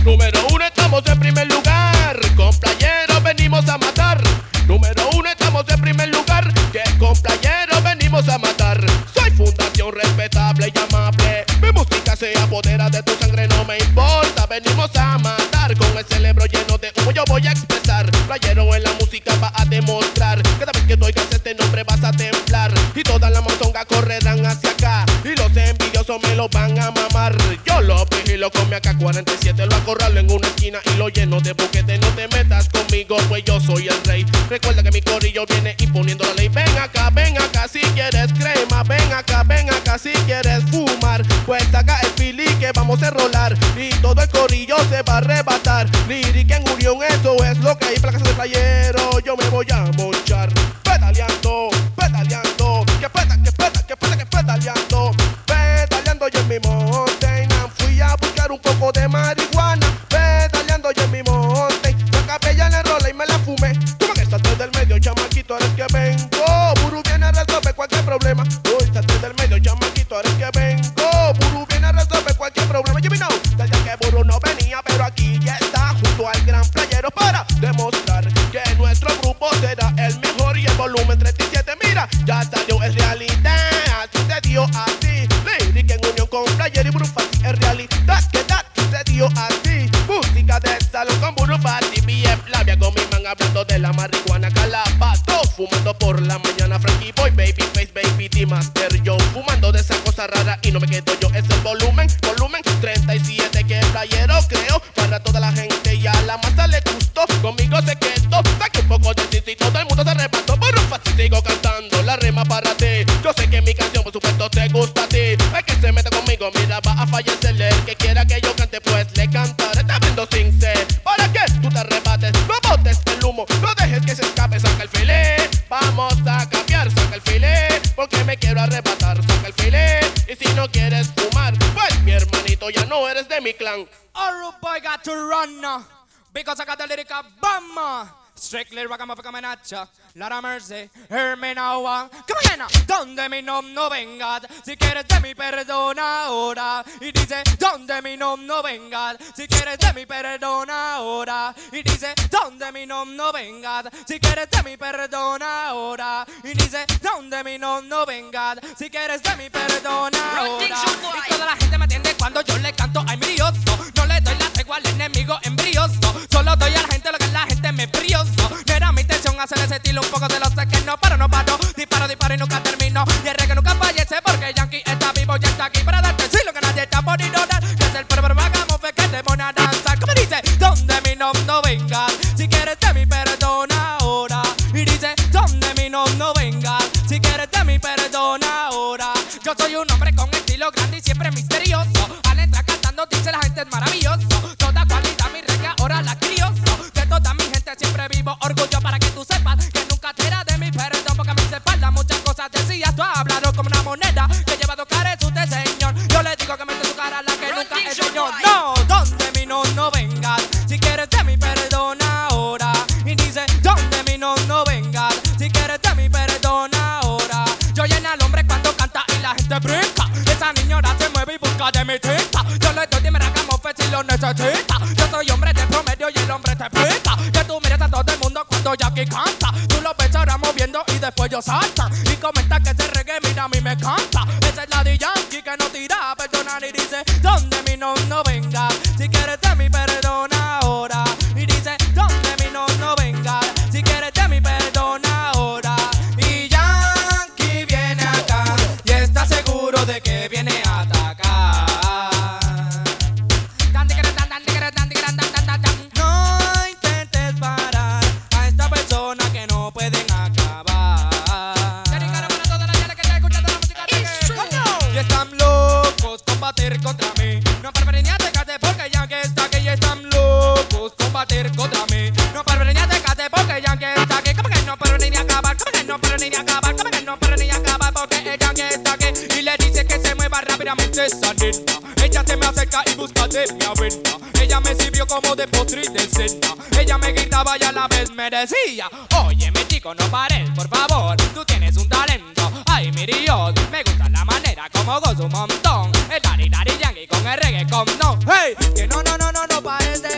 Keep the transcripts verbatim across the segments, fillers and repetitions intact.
Número uno, estamos en primer lugar. Con playeros venimos a matar. Número uno, estamos en primer lugar. Que con playeros venimos a matar. Soy fundación respetable y amable. Mi música se apodera de tu sangre, no me importa. Venimos a matar. Con el cerebro lleno de humo yo voy a expresar. Playero en la música va a demostrar. Cada vez que tú oigas este nombre vas a temblar. Y todas las monzongas correrán hacia acá. Y los envidiosos me lo van a mamar. Yo lo vigilo con mi A K cuarenta y siete. Lo acorralo en una esquina y lo lleno de boquete. No te metas conmigo, pues yo soy el rey. Recuerda que mi corillo viene imponiendo la ley. Ven acá, ven acá si quieres crema. Ven acá, ven acá si quieres fumar. Pues saca el pili que vamos a rolar. Y todo el corillo se va a arrebatar. Lyric en unión, eso es lo que hay para la casa de playero. Yo me voy a monchar. Pedaleando, pedaleando. Que peta, que peta, que peta, que pedaleando. Pedaleando yo en mi monte. Fui a buscar un poco de marihuana. Pedaleando yo en mi monte. La capella le rola y me la fumé. Como que estás del medio, chamaquito, eres que vengo. Buru viene a resolver cualquier problema. Uy, estás del medio, chamaquito, eres que vengo. Buru viene a resolver cualquier problema. You know, desde que Buru no venía, pero aquí ya está junto al gran playero para demostrar que nuestro grupo será el mejor. Y el volumen treinta y siete, mira, ya salió, es realidad. Sucedió así. Lyric en unión con Player y Buru Fati, es realidad que da, sucedió así. Música de salón con Buru Fati, B F Labia con mi man hablando de la marihuana. Calabato, fumando por la mañana. Frankie Boy, Babyface, Baby D, Master Joe, fumando de esa cosa rara y no me quedo yo. Es el volumen, volumen treinta y siete que Playero creo para toda la gente y a la masa le gustó. Conmigo se quedó, saque un poco de tito y todo el mundo se arrebató. Buru Fati, sigo cantando la rima para ti. Yo sé que mi canción por supuesto te gusta a ti. Es que se meta conmigo, mira, va a fallecer. El que quiera que yo cante, pues le cantaré. Te brindo sin sed, para que tú te arrebates. No botes el humo, no dejes que se escape. Saca el filé, vamos a cambiar. Saca el filé, porque me quiero arrebatar. Saca el filé, y si no quieres fumar, pues mi hermanito ya no eres de mi clan. All boy got to run now, because I got the lyric of Bama. Strictly ragamuffin coming at ya. Lot of mercy, hear me now. uh. Come again, uh. donde mi nom no vengas. Si quieres de mi perdón ahora. Y dice, donde mi nom no vengas. Si quieres de mi perdón ahora. Y dice, donde mi nom no vengas. Si quieres de mi perdón ahora. Y dice, donde mi nom no vengas. Si quieres de mi perdón ahora. Y toda la gente me atiende cuando yo le canto, ay mi Dios. No le doy la tregua al enemigo embrioso. Solo doy a la gente lo que la gente me brioso. No era mi intención hacer ese estilo, un poco de lo sé que no, pero no paro. Disparo, disparo y nunca termino. Y el reggae nunca fallece porque Yankee está vivo, ya está aquí para darte sí lo que nadie está podido dar. Que es el perro vagamuffin que te pone a danzar. Como dice, donde mi nom no venga. Si quieres de mi perdón ahora. Y dice, donde mi nom no venga. Si quieres de mi perdón ahora. Yo soy un hombre con estilo grande y siempre misterioso. Al entrar cantando dice la gente es maravilloso. Toda cualidad mi reggae ahora la crioso. De toda mi gente siempre vivo orgullo para que tú sepas que nunca te era de mi perdón. Porque a mí se falta muchas cosas decías. Tú has hablado como una moneda que lleva dos caras usted señor. Yo le digo que mete su cara a la que nunca es señor. No, donde mi no no vengas. Si quieres de mi perdón ahora. Y dice, donde mi no no vengas. Si quieres de mi perdón ahora. Yo lleno al hombre cuando canta y la gente brinca. Esa niñora se mueve y busca de mi tinta. Yo le doy de mi ragamuffin si lo necesita. Yo soy hombre de promedio y el hombre te pinta. Que tú mires a todo el mundo cuando Jackie canta. Tú lo ves ahora moviendo y después yo salta. Y comenta que ese reggae mira a mí me canta. Esa es la de Yankee que no tira a perdonar y dice, donde mi no no venga. Si quieres de mi perdón ahora. Y dice, donde mi no no venga. Si quieres de mi perdón ahora. Y Yankee viene acá y está seguro de que viene a atacar. No intentes parar a esta persona que no pueden acabar. Y están locos combatir contra mí. No para ni atacarte porque Yankee está aquí. Y están locos combatir contra mí. No para ni atacarte porque Yankee está aquí. Como que no para ni acabar, como que no para ni acabar, como que no para ni acabar porque el Yankee está aquí. Y le dice que se mueva rápidamente esa nena. Ella se me acerca y busca de mi avena. Ella me sirvió como de postre y de cena. Ella me gritaba y a la vez me decía, oye mi chico no pares, por favor. Tú tienes un talento, ay mi Dios. Me gusta la manera como gozo un montón. El Daddy Daddy Yankee con el reggae con no. Hey, que no, no, no, no, no pares de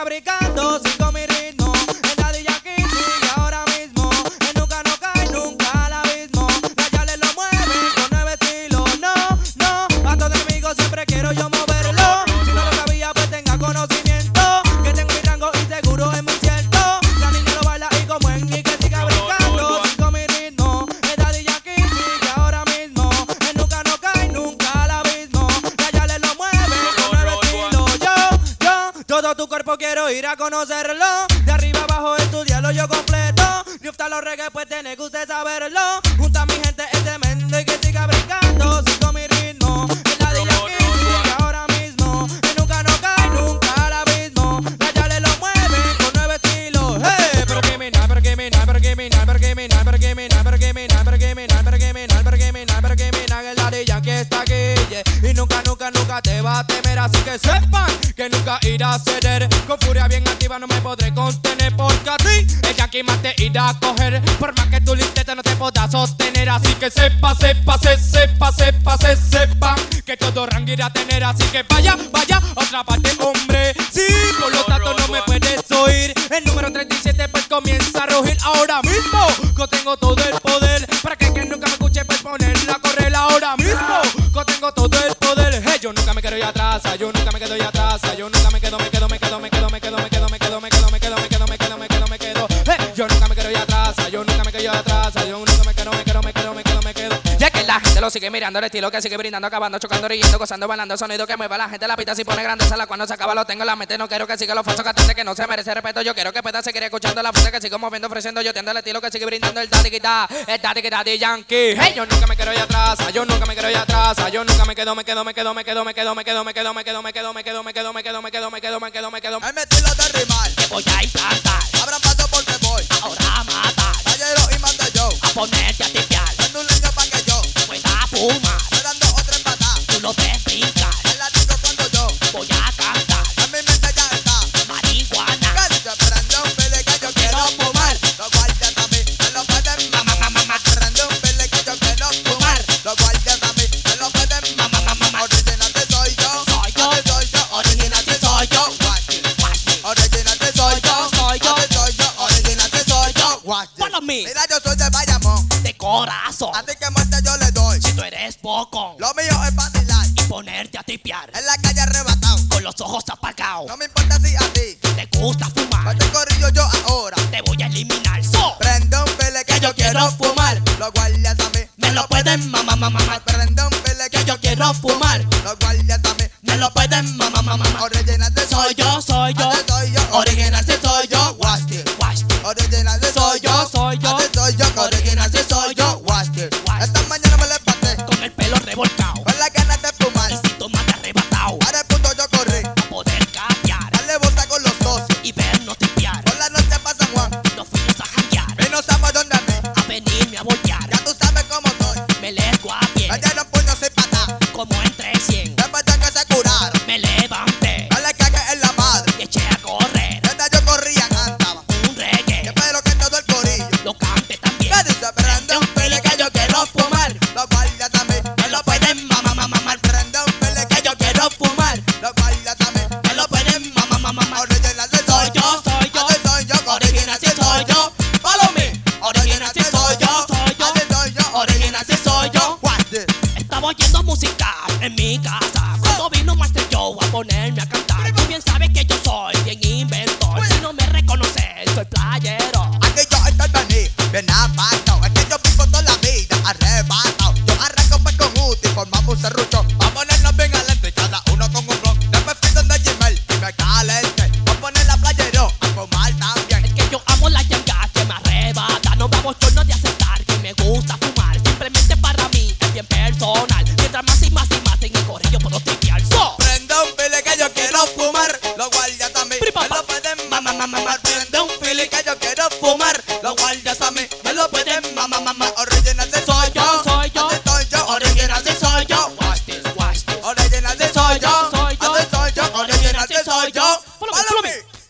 siga brincando, sigo mi ritmo. El Daddy Yankee sigue ahora mismo. El nunca no cae, nunca al abismo. La Yale lo mueve con nueve estilos. No, no, a todo enemigo siempre quiero yo moverlo. Si no lo sabía, pues tenga conocimiento. Que tengo mi rango y seguro es muy cierto. La niña lo baila y como en y que siga brincando, sigo mi ritmo. El Daddy Yankee sigue ahora mismo. El nunca no cae, nunca al abismo. La Yale lo mueve con nueve estilos. Yo, yo, todo tu cuerpo quiero ir a conocerlo. De arriba abajo estudiarlo yo completo. Ni opta los reggae, pues tiene que usted saberlo. Junta a mi gente es tremendo y que siga brincando. Sigo mi ritmo. El Daddy Yankee sigue ahora mismo. Él nunca no cae, nunca al abismo. La Yale lo mueve con nueve estilos. Hey, pero criminal, pero criminal, pero criminal, pero criminal, pero criminal, pero criminal, pero criminal, pero criminal, pero criminal, pero criminal. El Daddy Yankee está aquí, yeah. Y nunca, nunca, nunca te va a temer. Así que sepan que nunca irá a ceder. Con furia bien activa no me podré contener. Porque a ti el Yankee más te irá a coger. Por más que tu listeta no te podrá sostener. Así que sepa, sepa, se, sepa, sepa, se, sepa que todo rango irá a tener. Así que vaya, vaya, otra parte, hombre. Sí, por lo tanto no me puedes oír. El número treinta y siete pues comienza a rugir ahora mismo. Yo tengo todo el poder. Para que quien nunca me escuche pues ponerla a correr ahora mismo. Yo tengo todo el poder. Hey, yo nunca me quedo ya atrás. Yo nunca me quedo ya atrás. Yo nunca me quedo, me quedo, me quedo, me quedo, me quedo, me quedo, me quedo, me quedo, me quedo, me quedo, me quedo, me quedo, me quedo. Hey, yo nunca me quedo ya atrás. Yo nunca me quedo ya atrás. Yo nunca me quedo, me quedo, me quedo, me quedo, me quedo. Ya que la gente lo sigue mirando, el estilo que sigue brindando, acabando, chocando, riendo, gozando, bailando, sonido que mueva la gente, la pita si pone grandeza, la cuando se acaba lo tengo en la mente, no quiero que siga los falsos cantantes que no se merece respeto, yo quiero que pueda seguir escuchando la fuerza que sigo moviendo, ofreciendo, yo tiendo el estilo que sigue brindando el Daddy Guitar, el Daddy Guitar de Yankee. Hey, yo nunca me quedo ya atrás, yo nunca me quedo ya atrás, yo nunca me quedo, me quedo, me quedo, me quedo, me quedo, me quedo, me quedo, me quedo, me quedo, me quedo, me quedo, me quedo, me quedo, me quedo, me quedo, me quedo. El estilo de rimar, Te voy a implantar, abran paso porque voy ahora a matar, Caballero y mando yo, a ponerte a tipear, dando un leño pa' que yo pueda fumar, me dando otra empatada. tú lo ves brincar, En la disco cuando yo, voy a cantar, en mi mente ya está. marihuana. Que se prende un pele que yo quiero fumar. Los guardias a mí me lo pueden mamá, mamá, mamá. Prende un pele que yo quiero fumar. Los guardias a mí me lo pueden mamá, mamá, mamá. Original te soy yo, Soy yo. Ate soy yo, original te soy yo. Watch it. Original te soy yo, Soy yo. Ate soy yo, original te soy yo. Watch it. Follow me. Mira, yo soy de Bayamón, De corazón, así que muerte yo le doy. si tú eres poco Lo mío es vacilar, y ponerte a tipear en la calle arrebatado. con los ojos apagados, No me importa si a ti, te gusta fumar, este corrillo yo ahora. te voy a eliminar. So, Prende un pele que yo quiero fumar. Los guardias a mí me lo pueden mamá, mamá, mamá. Prende un pele que yo quiero fumar. Los guardias a mí Me lo pueden mamá, mamá, mamá. Original de Soy yo, soy yo. Ate soy yo, original de soy yo. Watch it. Watch it. Original de soy yo, soy yo. Ate soy yo, original de soy yo. Watch it. Watch it. Esta mañana me levanté Con el pelo revolcado con las ganas de fumar. y si tomas arrebatado, Para el punto yo corrí, a poder cambiar darle bolsa con los socios. y vernos tipear. Por la noche pa' San Juan Nos fuimos a janguear, y no sabemos dónde andé. a venirme a voltear. Ya tú sabes cómo soy. Me lesgo a pie, Me dieron puños sin patar. como entre cien. Después de que se curaron, Me levanté no le cagué en la madre. y eché a correr Mientras yo corría cantaba. un reggae. Espero que todo el corillo Lo cante también. que dice prende un pele que yo quiero fumar. Los guardias también Me lo pueden mamá, mamá, mamá. prende un pele que yo quiero fumar. Los guardias también Me lo pueden mamá, mamá, mamá. original de Soy yo, soy yo. Ate soy yo, Original sí soy yo. Follow me. Original sí soy yo, soy yo. Ate soy yo, Original sí soy yo. Watch it. Estaba oyendo música en mi casa cuando vino Master Joe a ponerme a cantar. Tú bien sabes que yo soy bien inventor. Si no me reconoces, soy playero. Aquí yo estoy venido, bien apartado. Es que yo vivo toda la vida arrebatado. Yo arranco pues con Uti, formamos un serrucho. Va a ponernos bien alento y cada uno con un ron. Después fui donde Gmail y me calenté. Va a poner la playero a fumar también. Es que yo amo la yanga que me arrebata. No me abochorno de aceptar que me gusta fumar. Simplemente para mí es bien personal. Mientras más y más y más en el corrillo puedo tripear. So, Prende un pele que yo quiero fumar. Los guardias también Pri, pa, me pa. lo pueden Mamá, mamá, mamá. mamar.